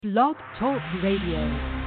Blog Talk Radio.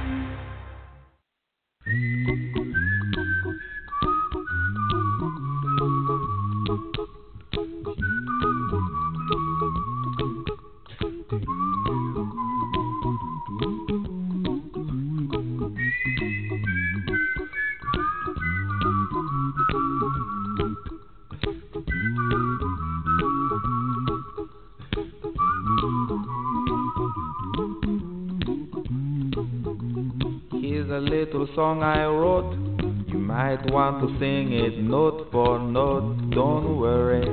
Here's a little song I wrote. You might want to sing it note for note. Don't worry,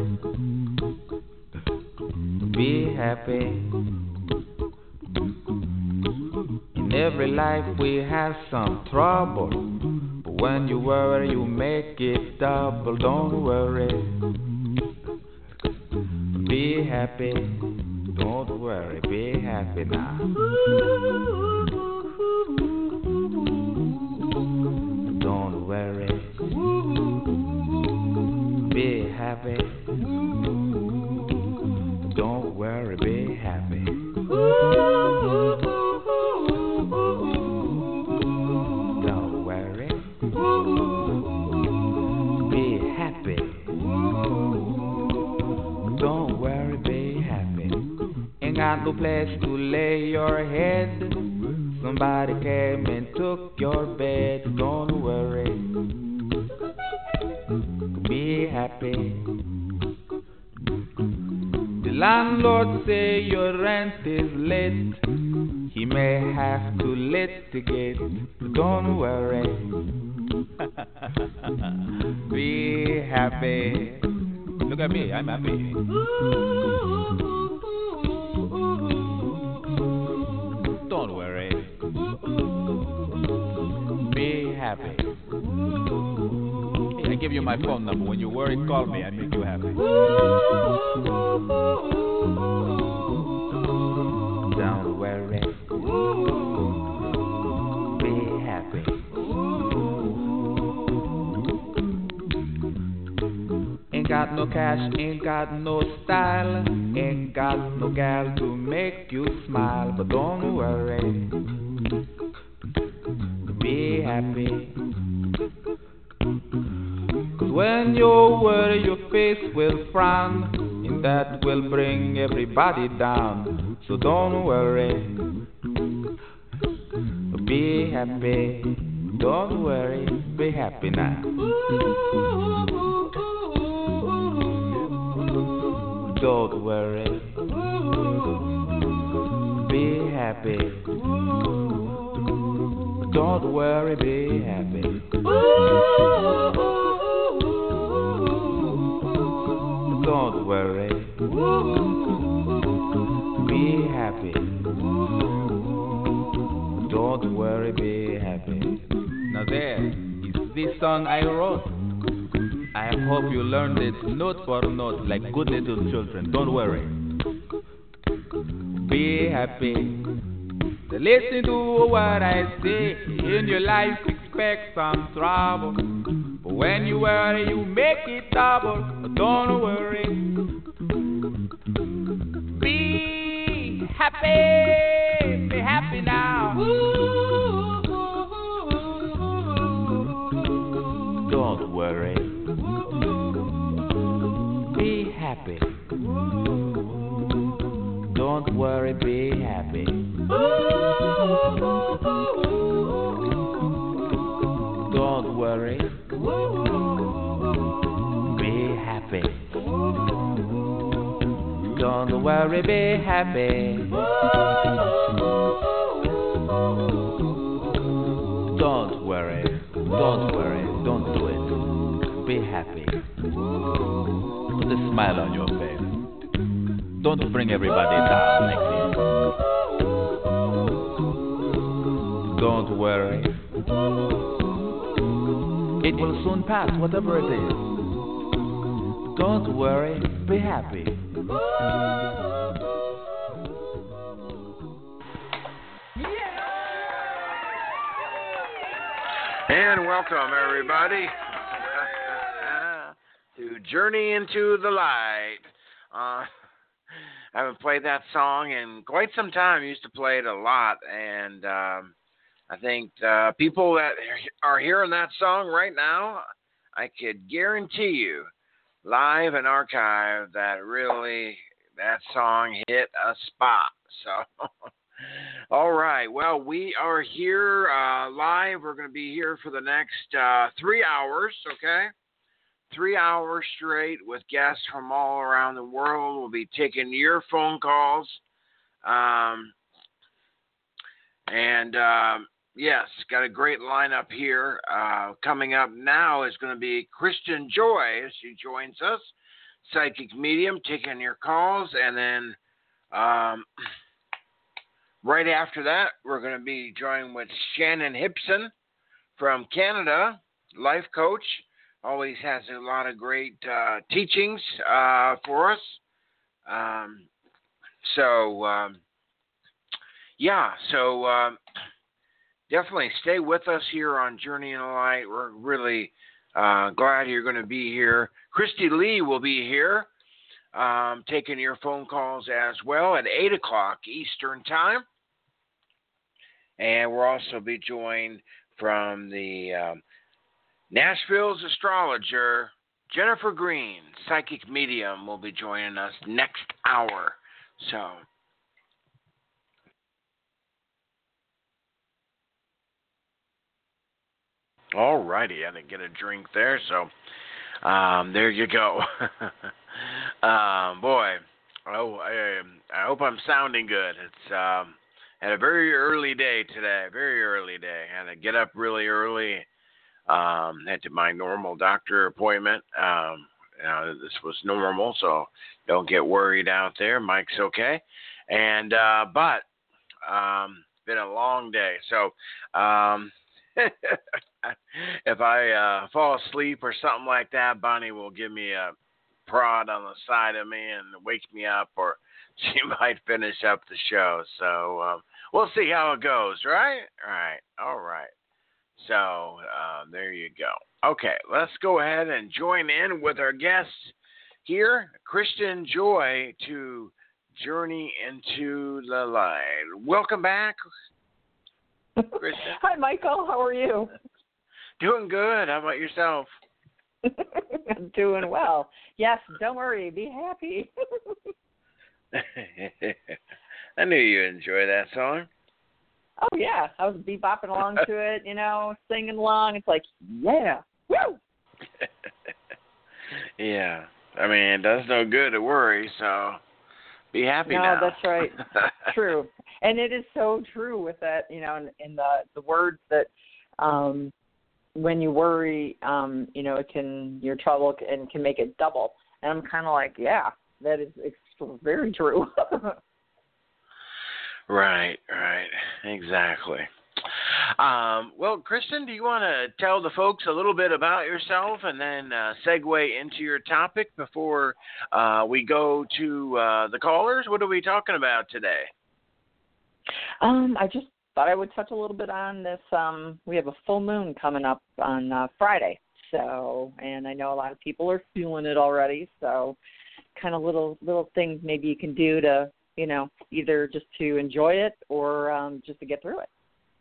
be happy. In every life we have some trouble, but when you worry you make it double. Don't worry, be happy. Don't worry, be happy now. Don't worry, be happy. Don't worry, be happy. Don't worry, be happy. Don't worry, be happy. Ain't got no place to lay your head. Somebody came and took your bed. Don't worry, be happy. The landlord say your rent is late. He may have to litigate. Don't worry, be happy. Look at me, I'm happy. Don't worry, be happy. Hey, I give you my phone number. When you worry, call me. I make you happy. Don't worry, be happy. Ain't got no cash, ain't got no style, ain't got no gal to make you smile. But don't worry, be happy. Cause when you worry your face will frown, and that will bring everybody down. So don't worry, be happy. Don't worry, be happy now. Don't worry, be happy. Don't worry, be happy. Don't worry, be happy. Don't worry, be happy. Now there is this song I wrote. I hope you learned it note for note like good little children. Don't worry, be happy. Listen to what I say. In your life expect some trouble, but when you worry you make it double. Don't worry, be happy. Be happy now. Don't worry, be happy. Don't worry, be happy. Don't worry, be happy. Don't worry, be happy. Don't worry, don't worry, don't do it. Be happy. Put a smile on your face. Don't bring everybody down like this. Don't worry, it will soon pass, whatever it is. Don't worry, be happy. And welcome, everybody, to Journey into the Light. I haven't played that song in quite some time. I used to play it a lot, and I think people that are hearing that song right now, I could guarantee you, live and archive, that song hit a spot. So, all right. Well, we are here live. We're going to be here for the next 3 hours, okay? 3 hours straight with guests from all around the world. We'll be taking your phone calls. Yes, got a great lineup here. Coming up now is going to be Kristen Joy as she joins us, psychic medium, taking your calls. And then right after that, we're going to be joined with Shannon Hipson from Canada, life coach. Always has a lot of great teachings for us. Definitely stay with us here on Journey in the Light. We're really glad you're going to be here. Christy Lee will be here taking your phone calls as well at 8 o'clock Eastern Time. And we'll also be joined from the Nashville's astrologer, Jennifer Green, psychic medium, will be joining us next hour. So, all righty, I had to get a drink there, so there you go. Boy, I hope I'm sounding good. It's had a very early day today, very early day. I had to get up really early. Had to my normal doctor appointment. This was normal, so don't get worried out there. Mike's okay. And but been a long day. So if I fall asleep or something like that, Bonnie will give me a prod on the side of me and wake me up, or she might finish up the show. So we'll see how it goes, right? All right. So there you go. Okay, let's go ahead and join in with our guests here, Kristen Joy, to Journey into the Light. Welcome back, Kristen. Hi, Michael. How are you? Doing good. How about yourself? I'm doing well. Yes, don't worry. Be happy. I knew you enjoy that song. Oh, yeah. I was bebopping along to it, singing along. It's like, yeah. Woo! Yeah. I mean, it does no good to worry, so be happy now. No, that's right. True. And it is so true with that, in the words that when you worry, your trouble can make it double. And I'm kind of like, yeah, that is very true. Right, exactly. Well, Kristen, do you want to tell the folks a little bit about yourself and then segue into your topic before we go to the callers? What are we talking about today? I just thought I would touch a little bit on this. We have a full moon coming up on Friday, and I know a lot of people are feeling it already, so kind of little things maybe you can do to, either just to enjoy it or just to get through it.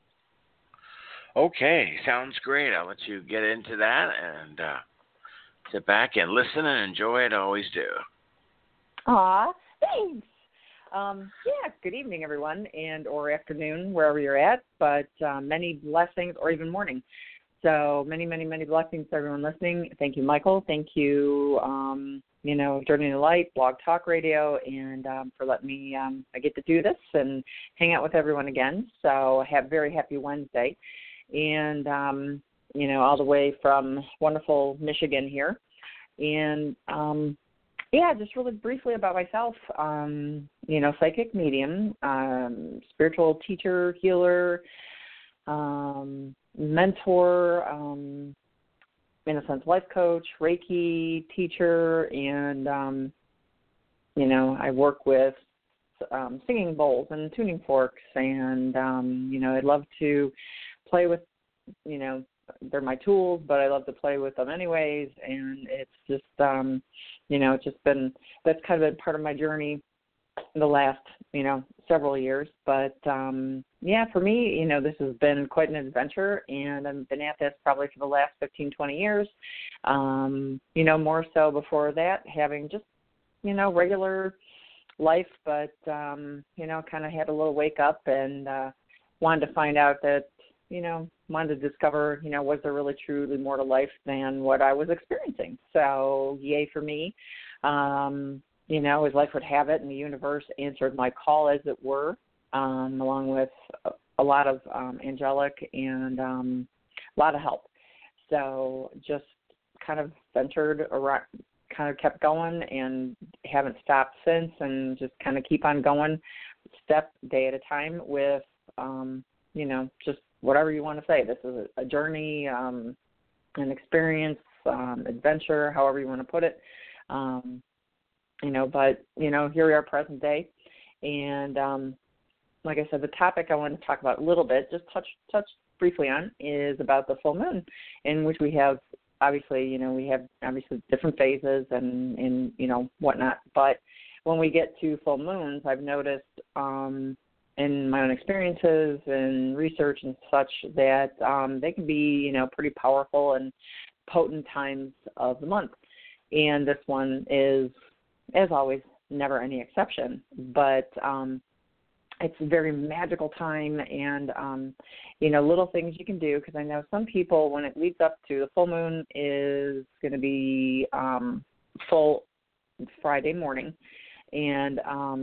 Okay, sounds great. I'll let you get into that and sit back and listen and enjoy it. I always do. Aw, thanks. Good evening, everyone, and or afternoon, wherever you're at, but many blessings, or even morning. So many, many, many blessings to everyone listening. Thank you, Michael. Thank you, Journey in the Light, Blog Talk Radio, and for letting me, I get to do this and hang out with everyone again. So have very happy Wednesday. And, all the way from wonderful Michigan here. And, just really briefly about myself, psychic medium, spiritual teacher, healer, mentor, in a sense, life coach, Reiki teacher, and, I work with singing bowls and tuning forks, and, I'd love to play with, they're my tools, but I love to play with them anyways, and it's just, it's just been, that's kind of been part of my journey the last, several years. But, for me, this has been quite an adventure, and I've been at this probably for the last 15, 20 years. More so before that, having just, regular life, but, kind of had a little wake up and wanted to find out that, wanted to discover, was there really truly more to life than what I was experiencing? So yay for me. As life would have it, and the universe answered my call, as it were, along with a lot of angelic and a lot of help. So just kind of ventured around, kind of kept going and haven't stopped since, and just kind of keep on going step day at a time with, just whatever you want to say. This is a journey, an experience, adventure, however you want to put it. But, here we are present day. And like I said, the topic I want to talk about a little bit, just touch briefly on, is about the full moon, in which we have, obviously, different phases and whatnot. But when we get to full moons, I've noticed in my own experiences and research and such that they can be, pretty powerful and potent times of the month. And this one is, as always, never any exception. But it's a very magical time, and, little things you can do, because I know some people, when it leads up to the full moon, is going to be full Friday morning. And,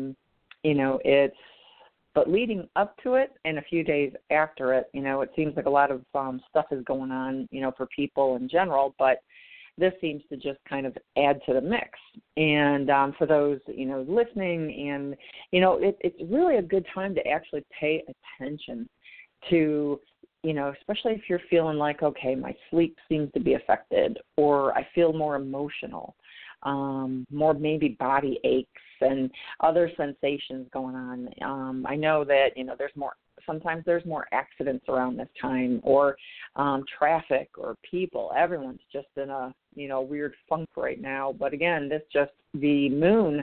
but leading up to it and a few days after it, it seems like a lot of stuff is going on, for people in general, but this seems to just kind of add to the mix. And for those, listening, and, it's really a good time to actually pay attention to, especially if you're feeling like, okay, my sleep seems to be affected, or I feel more emotional, more maybe body aches and other sensations going on. I know that, sometimes there's more accidents around this time, or traffic, or people. Everyone's just in a, weird funk right now. But again, the moon,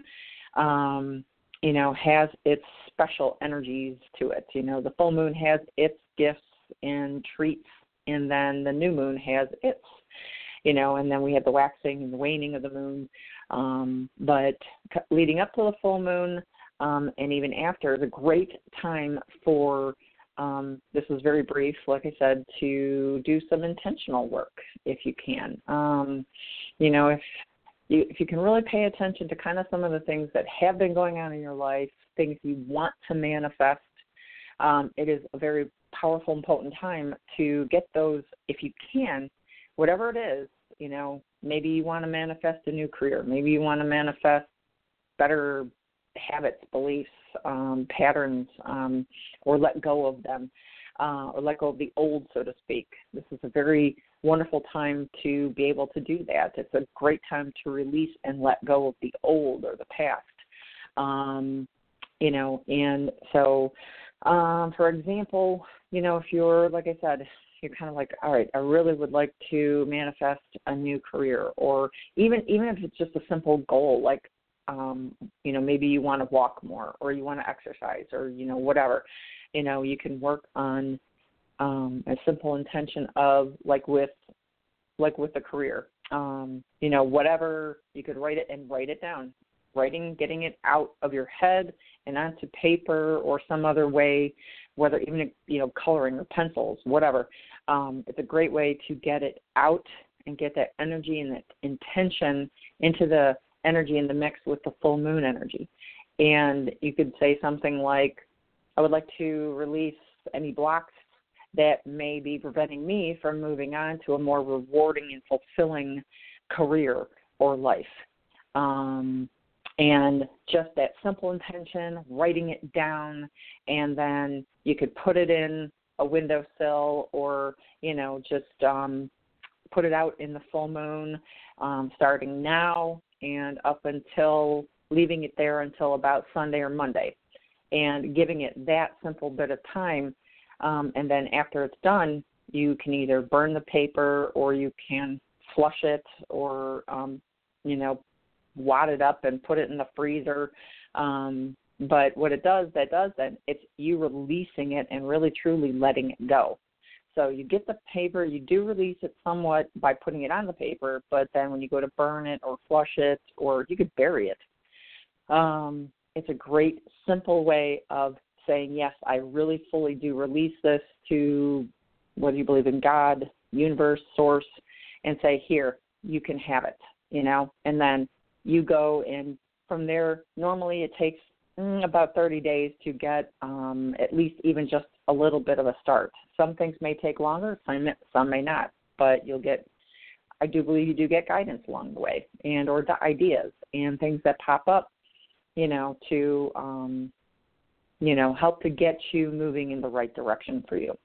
has its special energies to it. The full moon has its gifts and treats, and then the new moon has its, and then we have the waxing and the waning of the moon. But leading up to the full moon, and even after, is a great time for, this is very brief, like I said, to do some intentional work if you can. If you can really pay attention to kind of some of the things that have been going on in your life, things you want to manifest, it is a very powerful and potent time to get those, if you can, whatever it is. Maybe you want to manifest a new career. Maybe you want to manifest better habits, beliefs, patterns, or let go of them, or let go of the old, so to speak. This is a very wonderful time to be able to do that. It's a great time to release and let go of the old or the past. And so, for example, if you're, like I said, you're kind of like, all right, I really would like to manifest a new career, or even if it's just a simple goal, like, maybe you want to walk more, or you want to exercise, or, whatever, you can work on a simple intention of, like with the career, whatever, you could write it down. Getting it out of your head and onto paper or some other way, whether even, coloring or pencils, whatever. It's a great way to get it out and get that energy and that intention into the energy in the mix with the full moon energy. And you could say something like, I would like to release any blocks that may be preventing me from moving on to a more rewarding and fulfilling career or life. And just that simple intention, writing it down, and then you could put it in a windowsill, or, just put it out in the full moon, starting now and up until, leaving it there until about Sunday or Monday, and giving it that simple bit of time. And then after it's done, you can either burn the paper, or you can flush it, or, wad it up and put it in the freezer, But what it does, then, it's you releasing it and really truly letting it go. So you get the paper, you do release it somewhat by putting it on the paper, but then when you go to burn it or flush it, or you could bury it, it's a great, simple way of saying, yes, I really fully do release this to whether you believe in God, universe, source, and say, here, you can have it, and then you go, and from there, normally it takes about 30 days to get at least even just a little bit of a start. Some things may take longer, some may not, but I do believe you do get guidance along the way, and or the ideas and things that pop up, to help to get you moving in the right direction for you.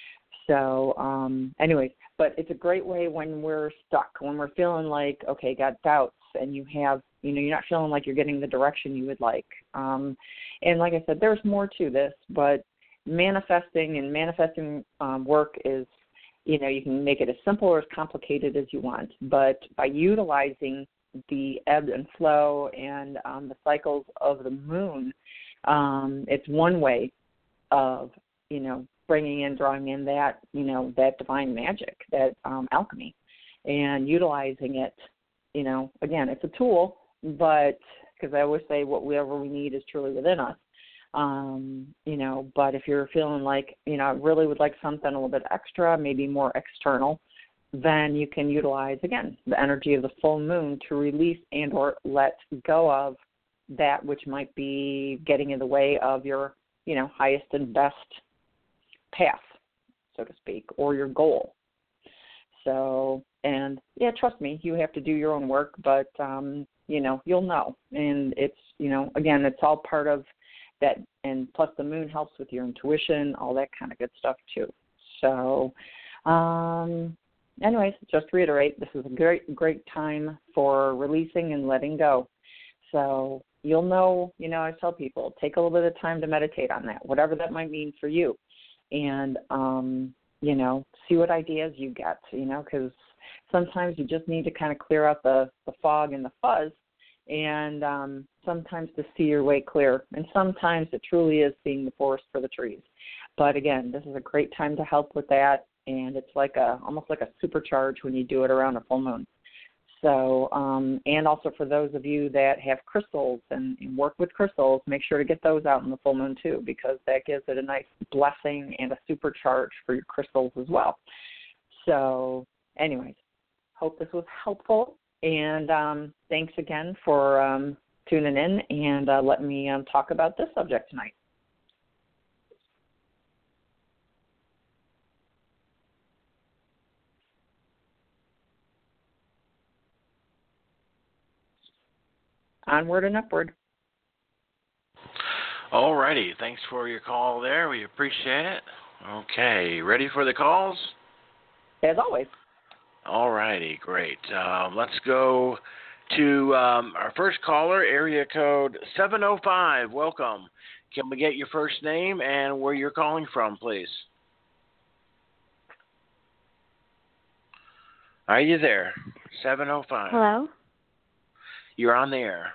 So anyways, but it's a great way when we're stuck, when we're feeling like, okay, got doubts, and you have, you're not feeling like you're getting the direction you would like. And like I said, there's more to this, but manifesting work is, you can make it as simple or as complicated as you want. But by utilizing the ebb and flow and the cycles of the moon, it's one way of, drawing in that, that divine magic, that alchemy, and utilizing it. Again, it's a tool, but because I always say whatever we need is truly within us. But if you're feeling like, I really would like something a little bit extra, maybe more external, then you can utilize, again, the energy of the full moon to release and or let go of that which might be getting in the way of your, highest and best path, so to speak, or your goal. So, and yeah, trust me, you have to do your own work, but, you'll know. And it's, again, it's all part of that. And plus the moon helps with your intuition, all that kind of good stuff too. So, anyways, just to reiterate, this is a great time for releasing and letting go. So you'll know, I tell people, take a little bit of time to meditate on that, whatever that might mean for you. And, see what ideas you get, because sometimes you just need to kind of clear out the fog and the fuzz, and sometimes to see your way clear. And sometimes it truly is seeing the forest for the trees. But again, this is a great time to help with that, and it's like almost like a supercharge when you do it around a full moon. So, and also for those of you that have crystals and work with crystals, make sure to get those out in the full moon too, because that gives it a nice blessing and a supercharge for your crystals as well. So, anyways, hope this was helpful, and thanks again for tuning in and letting me talk about this subject tonight. Onward and upward. All righty. Thanks for your call there. We appreciate it. Okay. Ready for the calls? As always. All righty. Great. Let's go to our first caller, area code 705. Welcome. Can we get your first name and where you're calling from, please? Are you there? 705. Hello? You're on the air.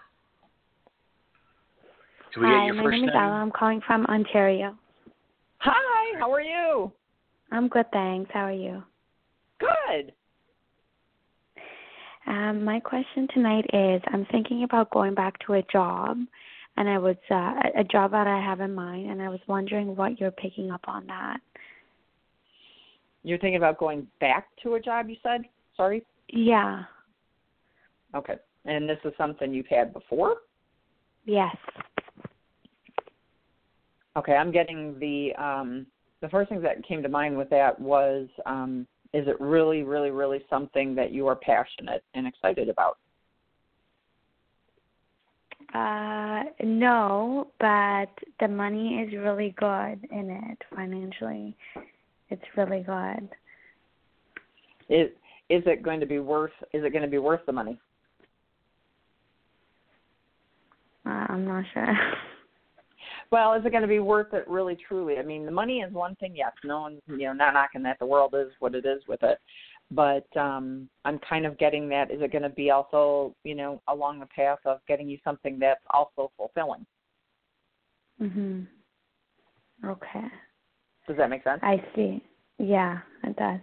Can we get your first name? My name is Ella. I'm calling from Ontario. Hi, how are you? I'm good, thanks. How are you? Good. My question tonight is, I'm thinking about going back to a job, and I was a job that I have in mind, and I was wondering what you're picking up on that. You're thinking about going back to a job, you said? Sorry? Yeah. Okay. And this is something you've had before? Yes. Okay, I'm getting the first thing that came to mind with that was, is it really, really, really something that you are passionate and excited about? No, but the money is really good in it financially. It's really good. Is it going to be worth the money? I'm not sure. Well, is it going to be worth it really, truly? I mean, the money is one thing, yes. No one's, not knocking that. The world is what it is with it. But I'm kind of getting that. Is it going to be also, along the path of getting you something that's also fulfilling? Mhm. Okay. Does that make sense? I see. Yeah, it does.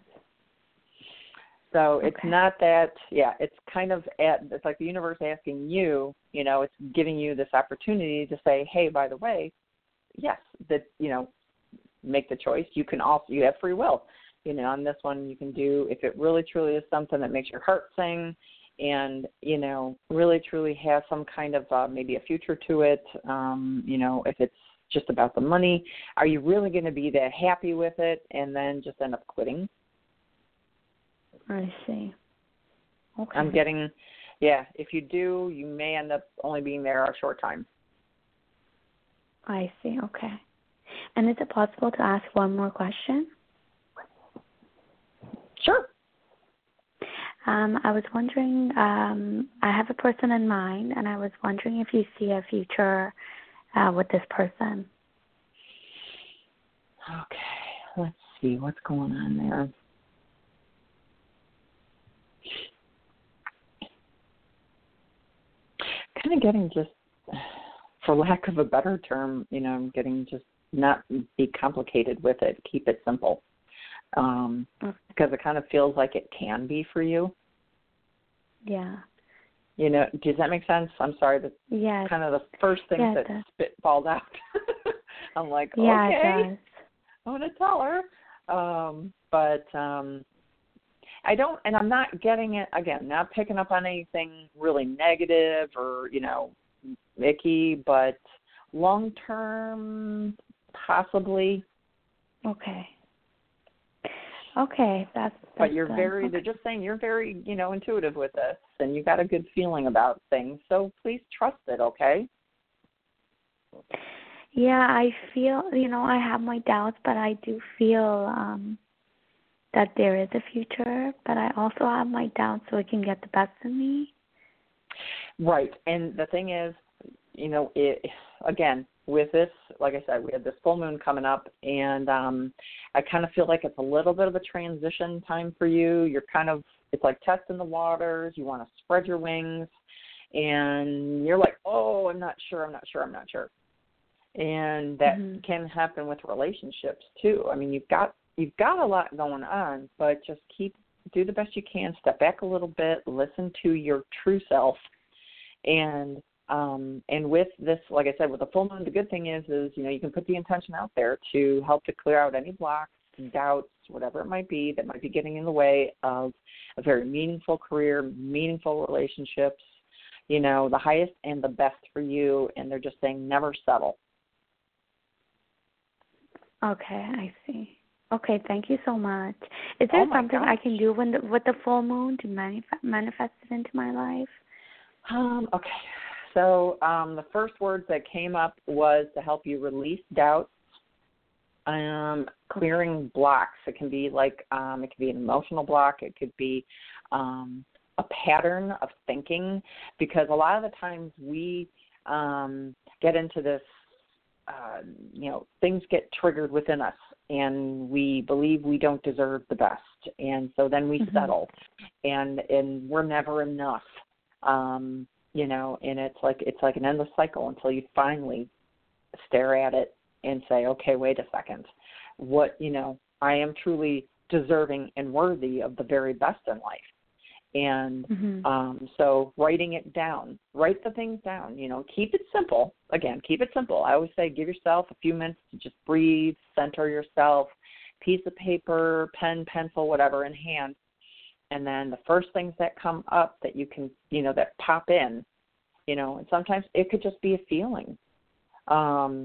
So it's Okay. not that, it's kind of it's like the universe asking you, it's giving you this opportunity to say, hey, by the way, yes, that, make the choice. You have free will. On this one you can do, if it really truly is something that makes your heart sing and, really truly has some kind of maybe a future to it, if it's just about the money, are you really going to be that happy with it and then just end up quitting? I see. Okay. I'm getting, if you do, you may end up only being there a short time. I see. Okay. And is it possible to ask one more question? Sure. I was wondering, I have a person in mind, and I was wondering if you see a future with this person. Okay. Let's see what's going on there. Kind of getting just, for lack of a better term, getting just not be complicated with it. Keep it simple. Because it kind of feels like it can be for you. Yeah. Does that make sense? I'm sorry. That's kind of the first thing that spitballed out. I'm like, okay, it does. I'm going to tell her. But I don't, and I'm not getting it, again, not picking up on anything really negative or, icky, but long-term, possibly. Okay. Okay, that's but you're good. very, okay. They're just saying you're very, intuitive with this, and you got a good feeling about things, so please trust it, okay? Yeah, I feel, I have my doubts, but I do feel that there is a future, but I also have my doubts so it can get the best of me. Right, and the thing is, again, with this, like I said, we have this full moon coming up, and I kind of feel like it's a little bit of a transition time for you. You're kind of, it's like testing the waters. You want to spread your wings, and you're like, oh, I'm not sure. And that can happen with relationships too. I mean, you've got a lot going on, but just do the best you can. Step back a little bit, listen to your true self, and with this, like I said, with the full moon, the good thing is you can put the intention out there to help to clear out any blocks, doubts, whatever it might be that might be getting in the way of a very meaningful career, meaningful relationships, the highest and the best for you. And they're just saying never settle. Okay, I see. Okay, thank you so much. Is there something I can do with the full moon to manifest it into my life? Okay. So the first words that came up was to help you release doubts, clearing blocks. It can be like it could be an emotional block. It could be a pattern of thinking, because a lot of the times we get into this, things get triggered within us, and we believe we don't deserve the best, and so then we settle, and we're never enough. And it's like an endless cycle until you finally stare at it and say, okay, wait a second. I am truly deserving and worthy of the very best in life. And so writing it down, write the things down, keep it simple. Again, keep it simple. I always say give yourself a few minutes to just breathe, center yourself, piece of paper, pen, pencil, whatever in hand. And then the first things that come up that you can, that pop in, and sometimes it could just be a feeling, or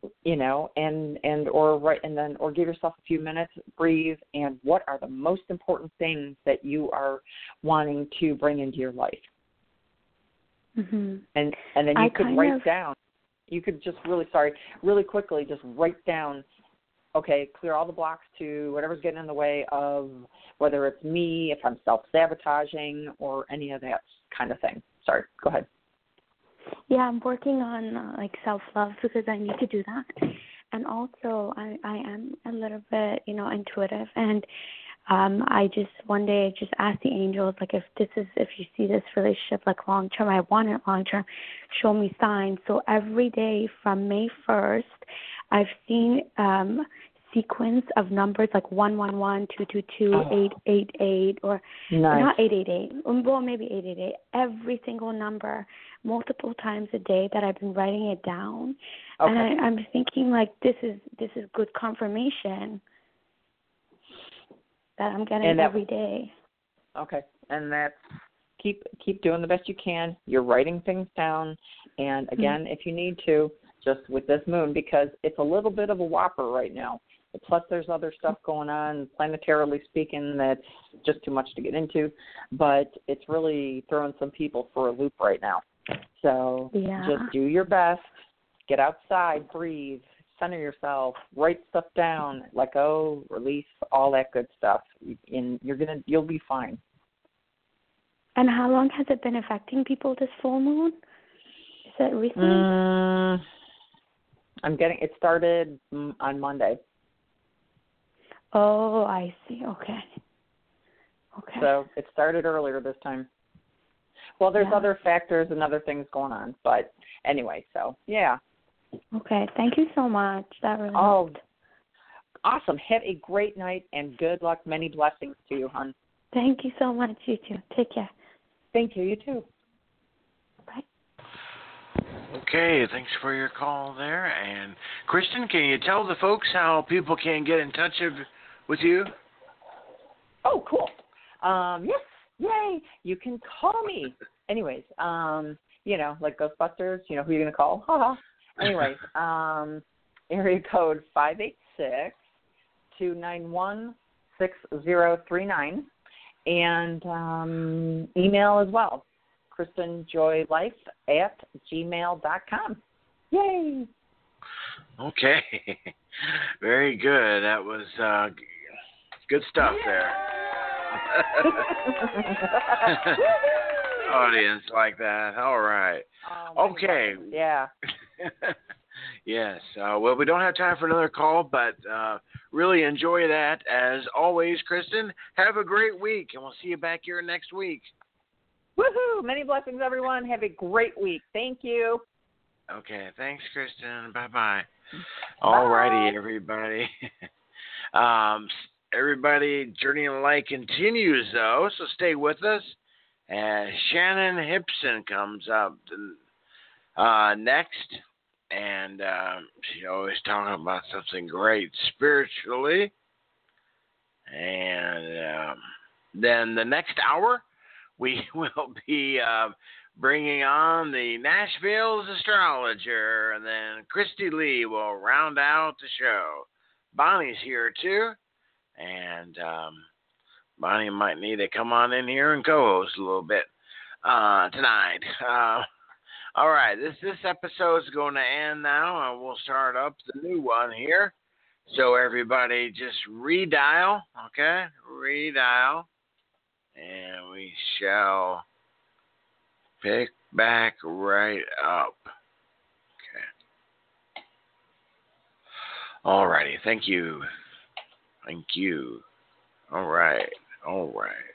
give yourself a few minutes, breathe, and what are the most important things that you are wanting to bring into your life? And then you could write down. You could just really quickly just write down. Okay, clear all the blocks to whatever's getting in the way of, whether it's me, if I'm self-sabotaging, or any of that kind of thing. Sorry, go ahead. Yeah, I'm working on self-love, because I need to do that. And also, I am a little bit, intuitive, and I just one day I just asked the angels, like, if you see this relationship like long term, I want it long term, show me signs. So every day from May 1st, I've seen sequence of numbers like 111, 222, 888, or not 888. Well, maybe 888. Every single number, multiple times a day that I've been writing it down, and I'm thinking like this is good confirmation that I'm getting every day. Okay, and that's keep doing the best you can. You're writing things down, and again, if you need to, just with this moon, because it's a little bit of a whopper right now. Plus, there's other stuff going on, planetarily speaking, that's just too much to get into. But it's really throwing some people for a loop right now. So just do your best. Get outside, breathe, center yourself, write stuff down, let go, release, all that good stuff. And you'll be fine. And how long has it been affecting people, this full moon? Is it recent? It started on Monday. Oh, I see. Okay. So it started earlier this time. Well, there's other factors and other things going on, but anyway, so yeah. Okay. Thank you so much. That really helped. Awesome. Have a great night and good luck. Many blessings to you, hon. Thank you so much. You too. Take care. Thank you. You too. Bye. Okay, thanks for your call there. And Kristen, can you tell the folks how people can get in touch with you? Oh, cool. Yes. Yay. You can call me. Anyways, like Ghostbusters, who you're going to call? Ha. Anyways, area code 586-291-6039 and email as well, KristenJoyLife@gmail.com. Yay. Okay. Very good. That was good stuff there. Audience like that. All right. Okay. Yeah. Yes. Well, we don't have time for another call, but really enjoy that. As always, Kristen, have a great week, and we'll see you back here next week. Woohoo! Many blessings, everyone. Have a great week. Thank you. Okay. Thanks, Kristen. Bye-bye. All righty, everybody. Everybody, Journey in Light continues, though, so stay with us. And Shannon Hipson comes up next, and she's always talking about something great spiritually. And then the next hour, we will be bringing on the Nashville's astrologer, and then Christy Lee will round out the show. Bonnie's here, too. And Bonnie might need to come on in here and co-host a little bit tonight. All right, this episode is going to end now, and we'll start up the new one here. So everybody just redial, okay? Redial, and we shall pick back right up. Okay. All righty, thank you. Thank you. All right.